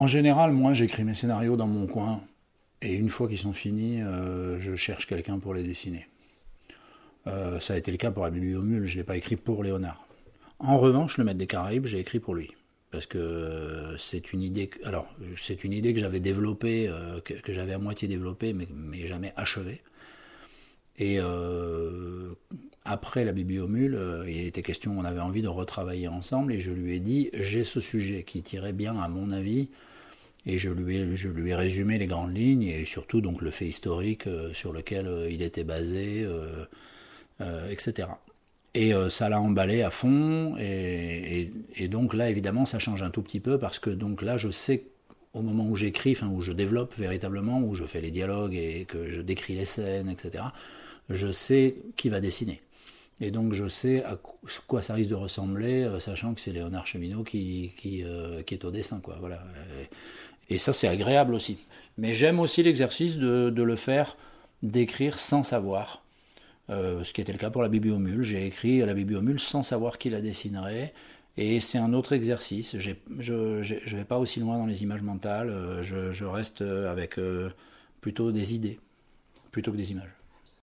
En général, moi, j'écris mes scénarios dans mon coin, et une fois qu'ils sont finis, je cherche quelqu'un pour les dessiner. Ça a été le cas pour la Bibliomule, je ne l'ai pas écrit pour Léonard. En revanche, le Maître des Caraïbes, j'ai écrit pour lui. Parce que c'est une idée, c'est une idée que j'avais développée, que j'avais à moitié développée, mais jamais achevée. Et après la Bibliomule, il était question, on avait envie de retravailler ensemble, et je lui ai dit, j'ai ce sujet qui tirait bien à mon avis, et je lui ai résumé les grandes lignes, et surtout donc le fait historique sur lequel il était basé, etc. Et ça l'a emballé à fond, et donc là évidemment ça change un tout petit peu, parce que donc là je sais au moment où j'écris, enfin où je développe véritablement, où je fais les dialogues et que je décris les scènes, etc., je sais qui va dessiner. Et donc je sais à quoi ça risque de ressembler, sachant que c'est Léonard Cheminot qui est au dessin, quoi. Voilà. Et ça c'est agréable aussi. Mais j'aime aussi l'exercice de le faire, d'écrire sans savoir. Ce qui était le cas pour la Bibliomule. J'ai écrit la Bibliomule sans savoir qui la dessinerait. Et c'est un autre exercice. Je ne vais pas aussi loin dans les images mentales. Je reste avec plutôt des idées, plutôt que des images.